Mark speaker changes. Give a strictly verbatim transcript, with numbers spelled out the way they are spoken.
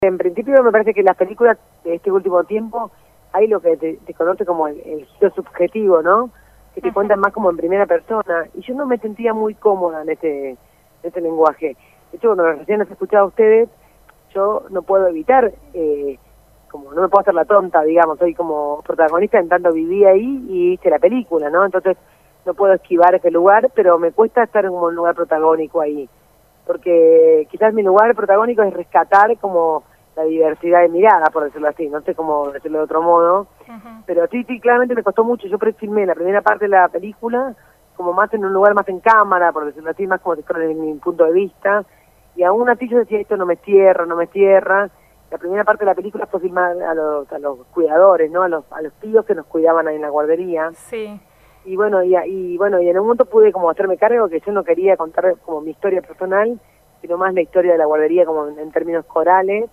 Speaker 1: En principio me parece que las películas de este último tiempo hay lo que te, te conoce como el, el giro subjetivo, ¿no? Que te uh-huh. cuentan más como en primera persona. Y yo no me sentía muy cómoda en este, en este lenguaje. De hecho, cuando recién los escuchaba a ustedes, yo no puedo evitar, eh, como no me puedo hacer la tonta, digamos, soy como protagonista en tanto viví ahí y hice la película, ¿no? Entonces no puedo esquivar ese lugar, pero me cuesta estar en un lugar protagónico ahí. Porque quizás mi lugar protagónico es rescatar como la diversidad de mirada, por decirlo así, no sé cómo decirlo de otro modo, uh-huh. pero sí, sí, claramente me costó mucho. Yo filmé la primera parte de la película como más en un lugar más en cámara, por decirlo así, más como si fuera desde mi punto de vista, y aún así yo decía, esto no me cierra, no me cierra. La primera parte de la película fue filmar a los, a los cuidadores, ¿no? A los, a los tíos que nos cuidaban ahí en la guardería.
Speaker 2: Sí.
Speaker 1: Y bueno, y, y bueno, y en un momento pude como hacerme cargo que yo no quería contar como mi historia personal, sino más la historia de la guardería como en, en términos corales.